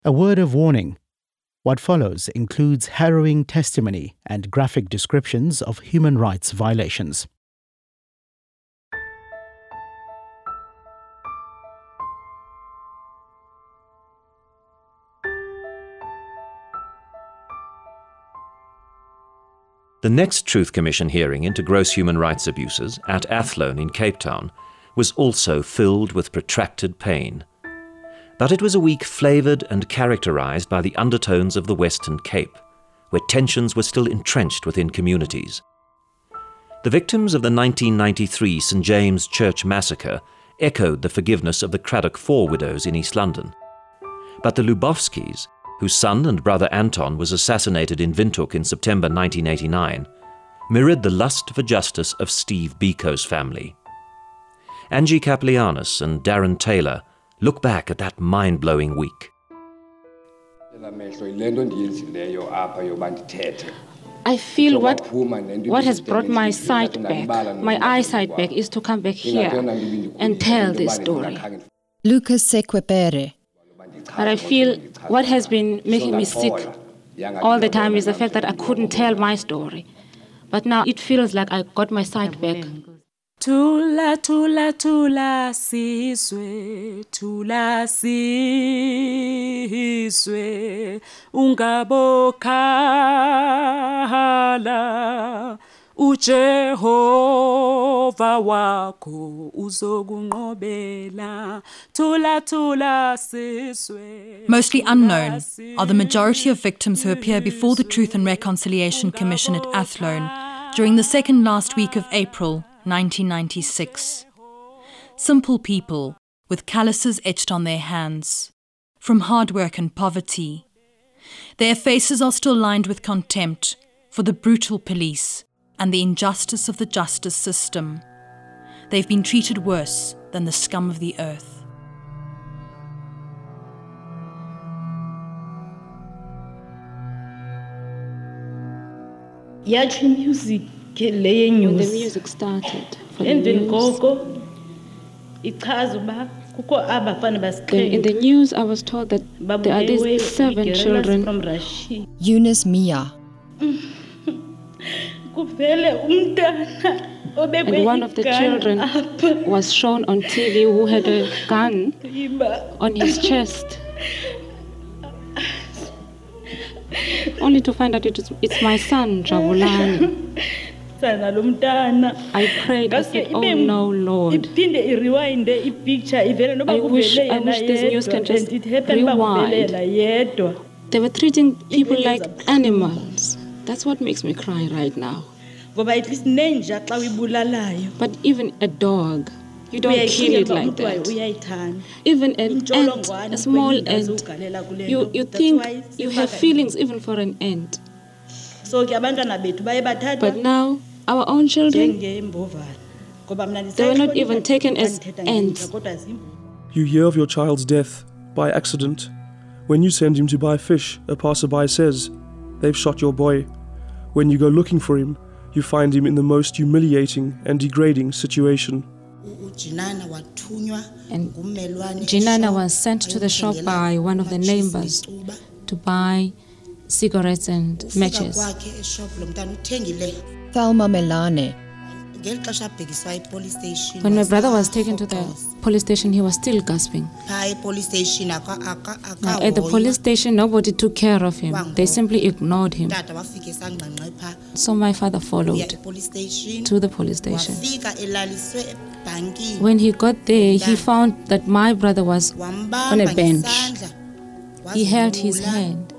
A word of warning. What follows includes harrowing testimony and graphic descriptions of human rights violations. The next Truth Commission hearing into gross human rights abuses at Athlone in Cape Town was also filled with protracted pain. But it was a week flavoured and characterised by the undertones of the Western Cape, where tensions were still entrenched within communities. The victims of the 1993 St James Church massacre echoed the forgiveness of the Craddock Four widows in East London. But the Lubowskis, whose son and brother Anton was assassinated in Windhoek in September 1989, mirrored the lust for justice of Steve Biko's family. Angie Kaplianis and Darren Taylor look back at that mind-blowing week. I feel what has brought my sight back, my eyesight back, is to come back here and tell this story. Lucas Sekwepere. But I feel what has been making me sick all the time is the fact that I couldn't tell my story. But now it feels like I got my sight back. Tula, tula, tula, sizwe, tula, sizwe, ungabokhala, uJehova wakho uzokunqobela, tula, tula, sizwe. Mostly unknown are the majority of victims who appear before the Truth and Reconciliation Commission at Athlone during the second last week of April 1996. Simple people with calluses etched on their hands, from hard work and poverty. Their faces are still lined with contempt for the brutal police and the injustice of the justice system. They've been treated worse than the scum of the earth. When the music started, in the news I was told that there are these 7 children. Eunice Mia. And one of the children was shown on TV who had a gun on his chest. Only to find out it's my son, Jabulani. I prayed, I said, oh no, Lord. I wish this news can just rewind. They were treating people like animals. That's what makes me cry right now. But even a dog, you don't kill it like that. Even an ant, a small ant, you think you have feelings even for an ant. But now, our own children, they were not even taken as ants. You hear of your child's death by accident. When you send him to buy fish, a passerby says, "They've shot your boy." When you go looking for him, you find him in the most humiliating and degrading situation. And Jinana was sent to the shop by one of the neighbors to buy cigarettes and matches. Thelma Melane. When my brother was taken to the police station, he was still gasping. Now, at the police station, nobody took care of him. They simply ignored him. So my father followed to the police station. When he got there, he found that my brother was on a bench. He held his hand.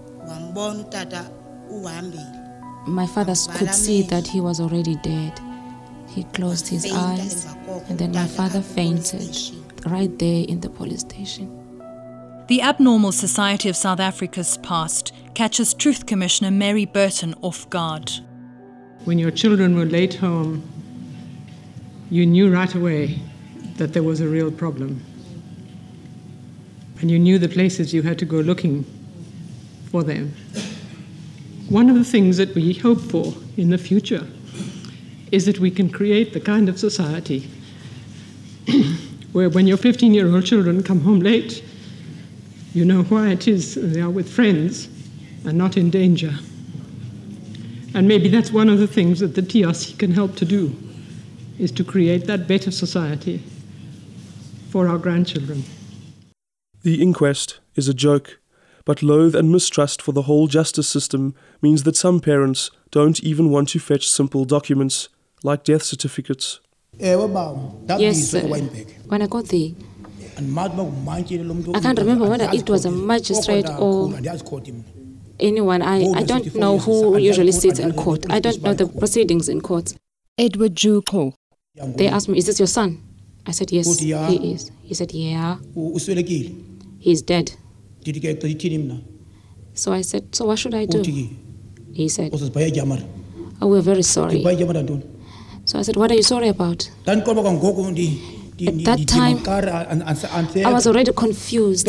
My father could see that he was already dead. He closed his eyes, and then my father fainted right there in the police station. The Abnormal Society of South Africa's past catches Truth Commissioner Mary Burton off guard. When your children were late home, you knew right away that there was a real problem. And you knew the places you had to go looking for them. One of the things that we hope for in the future is that we can create the kind of society where when your 15-year-old children come home late, You know why it is they are with friends and not in danger. And maybe that's one of the things that the TRC can help to do, is to create that better society for our grandchildren. The inquest is a joke, but loathe and mistrust for the whole justice system means that some parents don't even want to fetch simple documents, like death certificates. Yes, when I got there, I can't remember whether it was a magistrate or anyone. I don't know who usually sits in court. I don't know the proceedings in court. Edward Juko. They asked me, is this your son? I said, yes, he is. He said, yeah. He's dead. So I said, so what should I do? He said, oh, we're very sorry. So I said, what are you sorry about? At that time, I was already confused.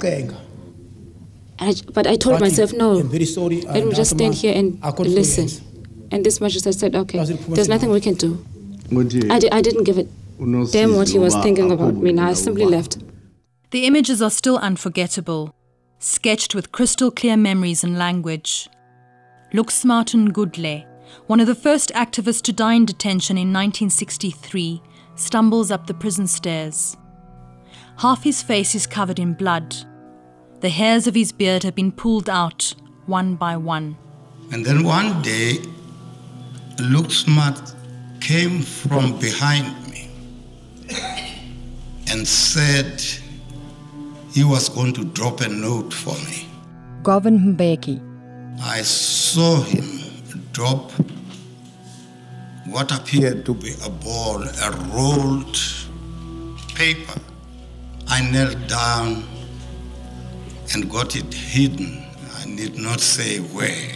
But I told myself, no, let me just stand here and listen. And this magistrate said, okay, there's nothing we can do. I didn't give it damn what he was thinking about me. Now I simply left. The images are still unforgettable, sketched with crystal clear memories and language. Luxmartin Gudle, one of the first activists to die in detention in 1963, stumbles up the prison stairs. Half his face is covered in blood. The hairs of his beard have been pulled out, one by one. And then one day, Luxmart came from behind me and said he was going to drop a note for me. Govan Mbeki. I saw him drop what appeared to be a ball, a rolled paper. I knelt down and got it hidden. I need not say where.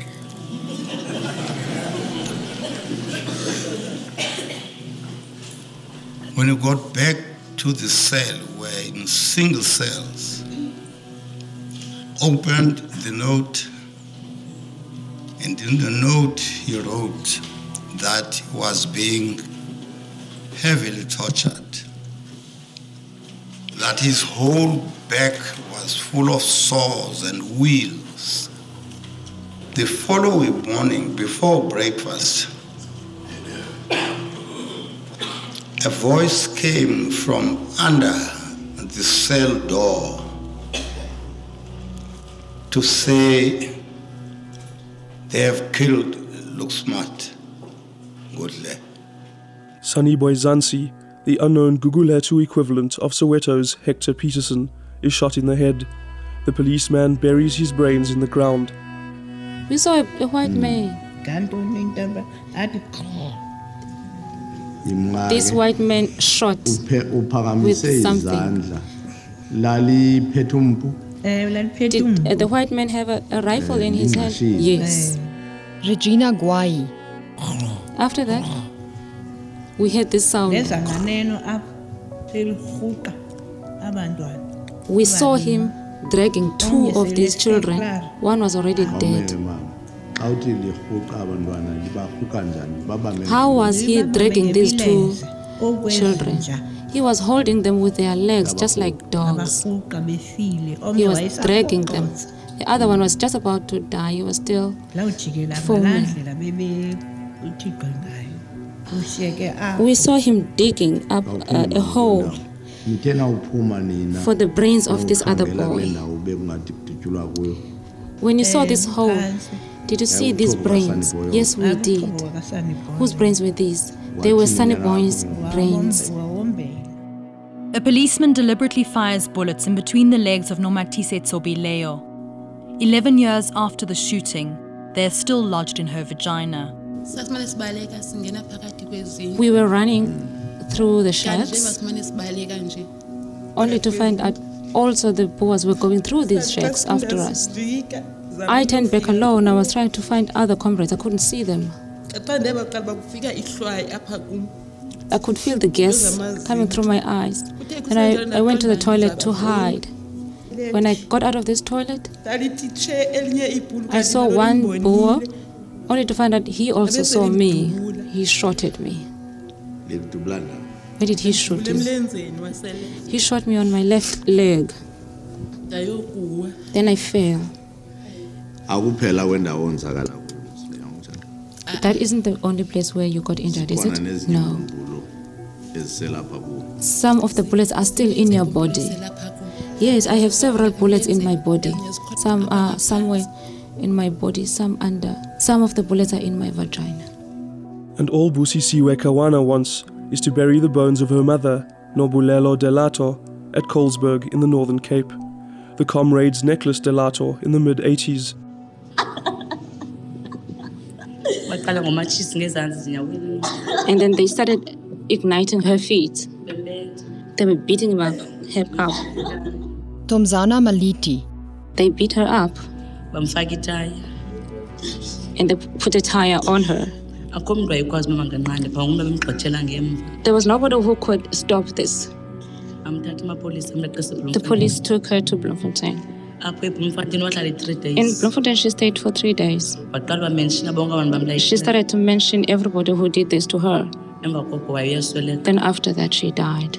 When we got back to the cell, we're in single cells, opened the note, and in the note he wrote that he was being heavily tortured, that his whole back was full of sores and wheals. The following morning, before breakfast, a voice came from under the cell door to say they have killed Luxmart Gudle. Sunny Boy Zansi, the unknown Gugulethu equivalent of Soweto's Hector Peterson, is shot in the head. The policeman buries his brains in the ground. We saw a white man. This white man shot with something. Did the white man have a rifle in his hand? Yes. Regina Gwai. After that, we heard this sound. We saw him dragging two of these children. One was already dead. How was he dragging these two children? He was holding them with their legs, just like dogs. He was dragging them. The other one was just about to die. He was still foaming. We saw him digging up a hole for the brains of this other boy. When you saw this hole, did you see these brains? Yes, we did. Whose brains were these? They were Sunny Boy's brains. A policeman deliberately fires bullets in between the legs of Nomatise Tsobileo. 11 years after the shooting, they are still lodged in her vagina. We were running through the shacks, only to find out also the Boers were going through these shacks after us. I turned back alone. I was trying to find other comrades. I couldn't see them. I could feel the gas coming through my eyes. And I went to the toilet to hide. When I got out of this toilet, I saw one Boer, only to find out he also saw me. He shot at me. Where did he shoot me? He shot me on my left leg. Then I fell. That isn't the only place where you got injured, is it? No. Some of the bullets are still in your body. Yes, I have several bullets in my body. Some are somewhere in my body, some under. Some of the bullets are in my vagina. And all Busisiwe Kawana wants is to bury the bones of her mother, Nobulelo Delato, at Colesberg in the Northern Cape. The comrades necklace Delato in the mid-80s. And then they started igniting her feet. They were beating her up. Tomzana Maliti. They beat her up. And they put a tire on her. There was nobody who could stop this. The police took her to Bloemfontein. In Bloemfontein, she stayed for 3 days. She started to mention everybody who did this to her. Then after that, she died.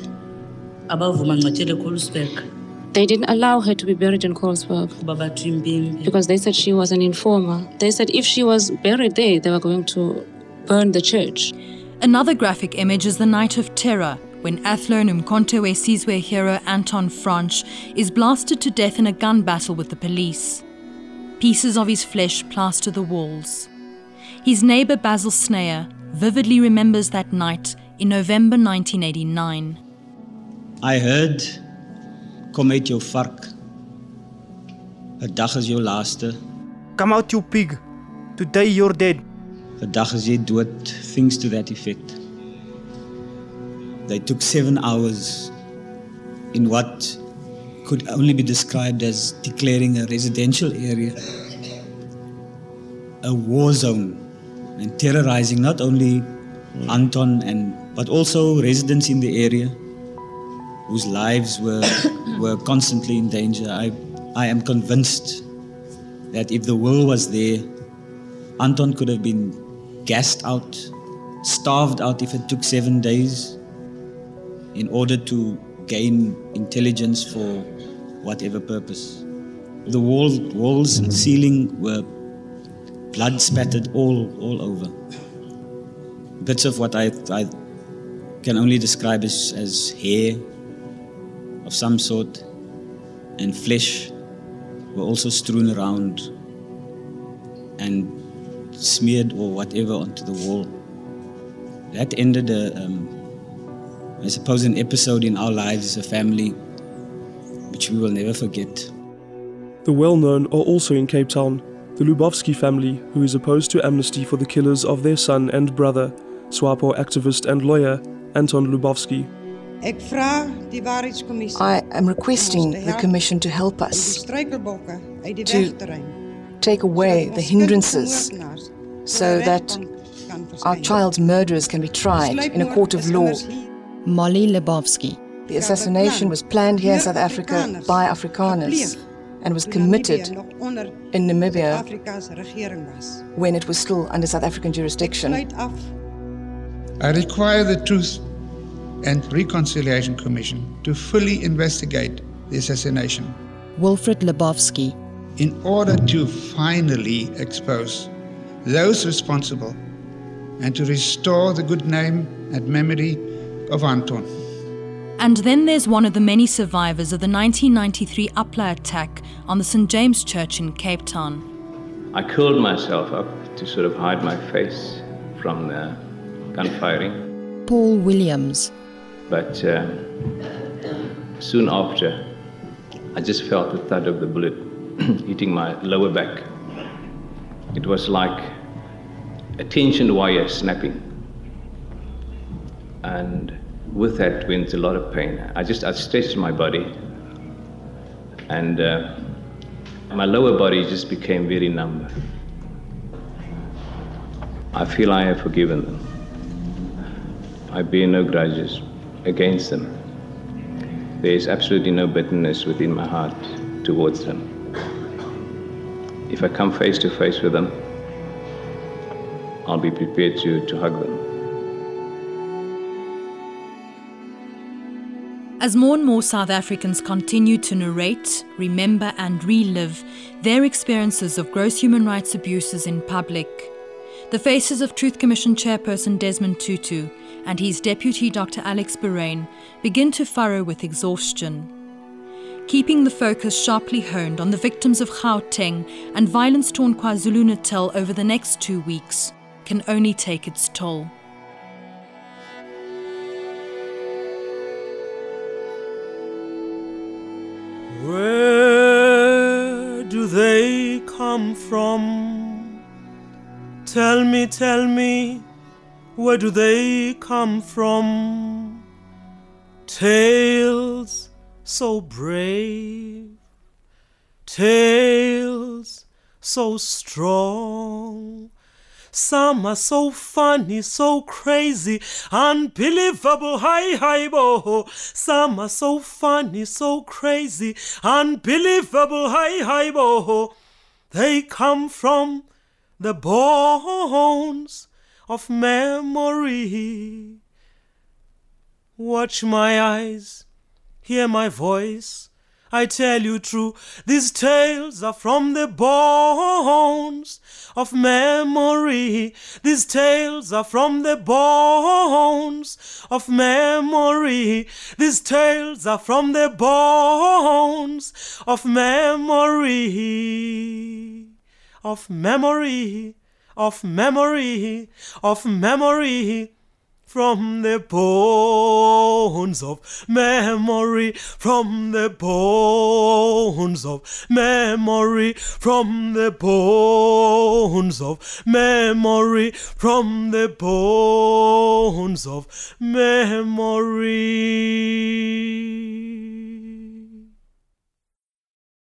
They didn't allow her to be buried in Colesberg because they said she was an informer. They said if she was buried there, they were going to burn the church. Another graphic image is the night of terror, when Athlone Umkhonto we Sizwe hero Anton Franch is blasted to death in a gun battle with the police. Pieces of his flesh plaster the walls. His neighbour Basil Sneyer vividly remembers that night in November 1989. I heard, kom uit jou vark. 'n Dag is jou laaste. Come out, you pig. Today you're dead. 'n Dag is jy dood, things to that effect. They took 7 hours in what could only be described as declaring a residential area a war zone and terrorizing not only Anton but also residents in the area whose lives were constantly in danger. I am convinced that if the will was there, Anton could have been gassed out, starved out if it took 7 days, in order to gain intelligence for whatever purpose. The walls and ceiling were blood spattered all over. Bits of what I can only describe as hair of some sort and flesh were also strewn around and smeared or whatever onto the wall. That ended I suppose an episode in our lives as a family which we will never forget. The well-known are also in Cape Town, the Lubowski family, who is opposed to amnesty for the killers of their son and brother, SWAPO activist and lawyer Anton Lubowski. I am requesting the Commission to help us to take away the hindrances so that our child's murderers can be tried in a court of law. Molly Lebowski. The assassination was planned here in South Africa by Afrikaners and was committed in Namibia when it was still under South African jurisdiction. I require the Truth and Reconciliation Commission to fully investigate the assassination. Wilfred Lebowski. In order to finally expose those responsible and to restore the good name and memory of Anton. And then there's one of the many survivors of the 1993 Upla attack on the St. James Church in Cape Town. I curled myself up to sort of hide my face from the gunfiring. Paul Williams. But soon after, I just felt the thud of the bullet hitting my lower back. It was like a tensioned wire snapping. And with that went a lot of pain. I stretched my body, and my lower body just became very numb. I feel I have forgiven them. I bear no grudges against them. There is absolutely no bitterness within my heart towards them. If I come face to face with them, I'll be prepared to hug them. As more and more South Africans continue to narrate, remember and relive their experiences of gross human rights abuses in public, the faces of Truth Commission chairperson Desmond Tutu and his deputy Dr. Alex Boraine begin to furrow with exhaustion. Keeping the focus sharply honed on the victims of Gauteng and violence-torn KwaZulu-Natal over the next 2 weeks can only take its toll. Where do they come from? Tell me, where do they come from? Tales so brave, tales so strong. Some are so funny, so crazy, unbelievable, hi bo. Some are so funny, so crazy, unbelievable, hi bo. They come from the bones of memory. Watch my eyes, hear my voice, I tell you true, these tales are from the bones of memory. These tales are from the bones of memory. These tales are from the bones of memory. Of memory, of memory, of memory. From the bones of memory, from the bones of memory, from the bones of memory, from the bones of memory.